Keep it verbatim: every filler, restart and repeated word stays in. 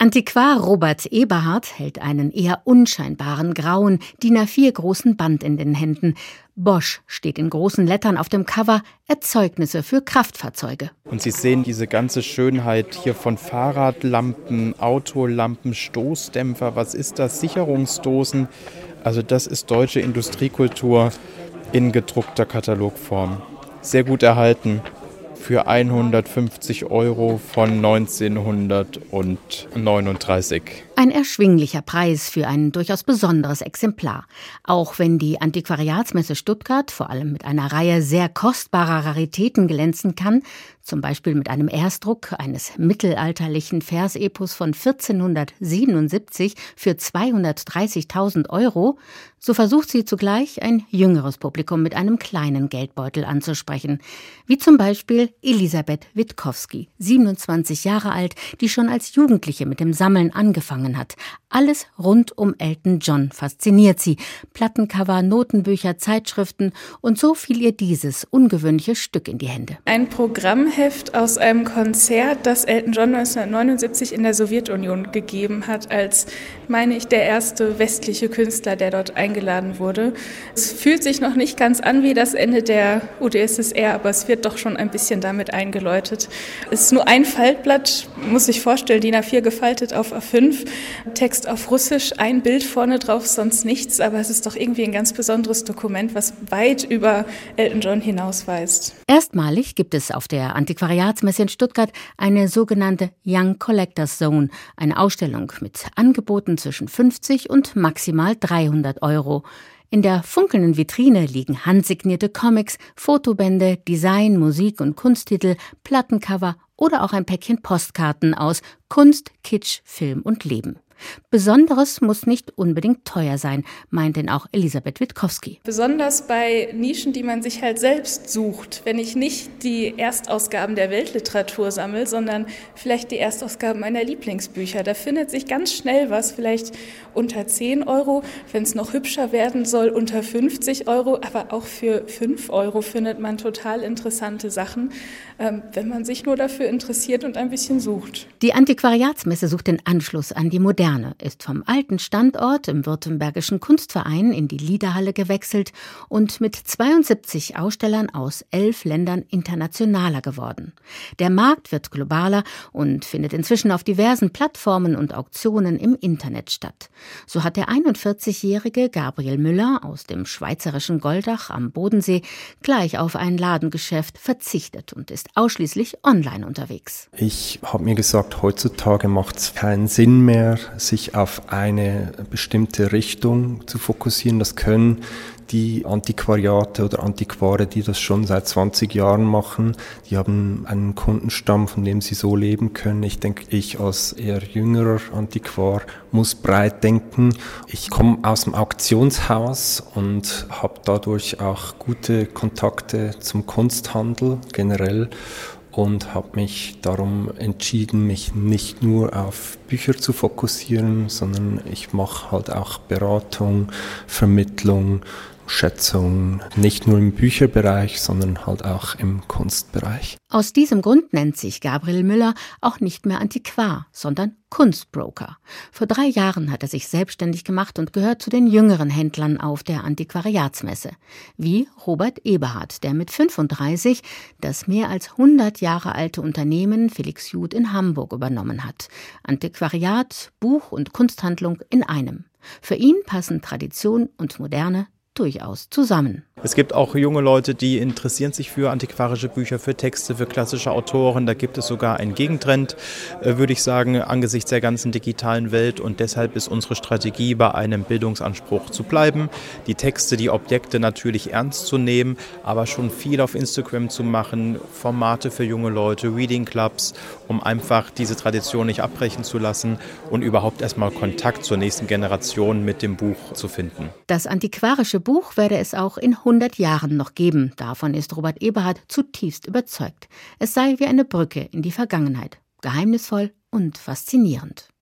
Antiquar Robert Eberhard hält einen eher unscheinbaren grauen D I N A vier großen Band in den Händen. Bosch steht in großen Lettern auf dem Cover, Erzeugnisse für Kraftfahrzeuge. Und Sie sehen diese ganze Schönheit hier von Fahrradlampen, Autolampen, Stoßdämpfer, was ist das, Sicherungsdosen. Also das ist deutsche Industriekultur in gedruckter Katalogform. Sehr gut erhalten. Für hundertfünfzig Euro von neunzehnhundertneununddreißig. Ein erschwinglicher Preis für ein durchaus besonderes Exemplar. Auch wenn die Antiquariatsmesse Stuttgart vor allem mit einer Reihe sehr kostbarer Raritäten glänzen kann, zum Beispiel mit einem Erstdruck eines mittelalterlichen Versepos von vierzehnhundertsiebenundsiebzig für zweihundertdreißigtausend Euro, so versucht sie zugleich ein jüngeres Publikum mit einem kleinen Geldbeutel anzusprechen. Wie zum Beispiel Elisabeth Witkowski, siebenundzwanzig Jahre alt, die schon als Jugendliche mit dem Sammeln angefangen hat. Alles rund um Elton John fasziniert sie. Plattencover, Notenbücher, Zeitschriften, und so fiel ihr dieses ungewöhnliche Stück in die Hände. Ein Programmheft aus einem Konzert, das Elton John neunzehnhundertneunundsiebzig in der Sowjetunion gegeben hat, als, meine ich, der erste westliche Künstler, der dort eingeladen wurde. Es fühlt sich noch nicht ganz an wie das Ende der U d S S R, aber es wird doch schon ein bisschen damit eingeläutet. Es ist nur ein Faltblatt, muss ich vorstellen, D I N A vier gefaltet auf A fünf, Text auf Russisch, ein Bild vorne drauf, sonst nichts, aber es ist doch irgendwie ein ganz besonderes Dokument, was weit über Elton John hinausweist. Erstmalig gibt es auf der Antiquariatsmesse in Stuttgart eine sogenannte Young Collectors Zone, eine Ausstellung mit Angeboten zwischen fünfzig und maximal dreihundert Euro. In der funkelnden Vitrine liegen handsignierte Comics, Fotobände, Design-, Musik- und Kunsttitel, Plattencover oder auch ein Päckchen Postkarten aus Kunst, Kitsch, Film und Leben. Besonderes muss nicht unbedingt teuer sein, meint denn auch Elisabeth Witkowski. Besonders bei Nischen, die man sich halt selbst sucht. Wenn ich nicht die Erstausgaben der Weltliteratur sammle, sondern vielleicht die Erstausgaben meiner Lieblingsbücher. Da findet sich ganz schnell was, vielleicht unter zehn Euro. Wenn es noch hübscher werden soll, unter fünfzig Euro. Aber auch für fünf Euro findet man total interessante Sachen, wenn man sich nur dafür interessiert und ein bisschen sucht. Die Antiquariatsmesse sucht den Anschluss an die Moderne. Ist vom alten Standort im Württembergischen Kunstverein in die Liederhalle gewechselt und mit zweiundsiebzig Ausstellern aus elf Ländern internationaler geworden. Der Markt wird globaler und findet inzwischen auf diversen Plattformen und Auktionen im Internet statt. So hat der einundvierzigjährige Gabriel Müller aus dem schweizerischen Goldach am Bodensee gleich auf ein Ladengeschäft verzichtet und ist ausschließlich online unterwegs. Ich habe mir gesagt, heutzutage macht es keinen Sinn mehr, sich auf eine bestimmte Richtung zu fokussieren. Das können die Antiquariate oder Antiquare, die das schon seit zwanzig Jahren machen. Die haben einen Kundenstamm, von dem sie so leben können. Ich denke, ich als eher jüngerer Antiquar muss breit denken. Ich komme aus dem Auktionshaus und habe dadurch auch gute Kontakte zum Kunsthandel generell. Und habe mich darum entschieden, mich nicht nur auf Bücher zu fokussieren, sondern ich mache halt auch Beratung, Vermittlung, Schätzung, nicht nur im Bücherbereich, sondern halt auch im Kunstbereich. Aus diesem Grund nennt sich Gabriel Müller auch nicht mehr Antiquar, sondern Kunstbroker. Vor drei Jahren hat er sich selbstständig gemacht und gehört zu den jüngeren Händlern auf der Antiquariatsmesse. Wie Robert Eberhard, der mit fünfunddreißig das mehr als hundert Jahre alte Unternehmen Felix Juth in Hamburg übernommen hat. Antiquariat, Buch- und Kunsthandlung in einem. Für ihn passen Tradition und Moderne durchaus zusammen. Es gibt auch junge Leute, die interessieren sich für antiquarische Bücher, für Texte, für klassische Autoren. Da gibt es sogar einen Gegentrend, würde ich sagen, angesichts der ganzen digitalen Welt. Und deshalb ist unsere Strategie, bei einem Bildungsanspruch zu bleiben, die Texte, die Objekte natürlich ernst zu nehmen, aber schon viel auf Instagram zu machen, Formate für junge Leute, Reading Clubs, um einfach diese Tradition nicht abbrechen zu lassen und überhaupt erstmal Kontakt zur nächsten Generation mit dem Buch zu finden. Das antiquarische Buch werde es auch in hundert Jahren noch geben. Davon ist Robert Eberhard zutiefst überzeugt. Es sei wie eine Brücke in die Vergangenheit. Geheimnisvoll und faszinierend.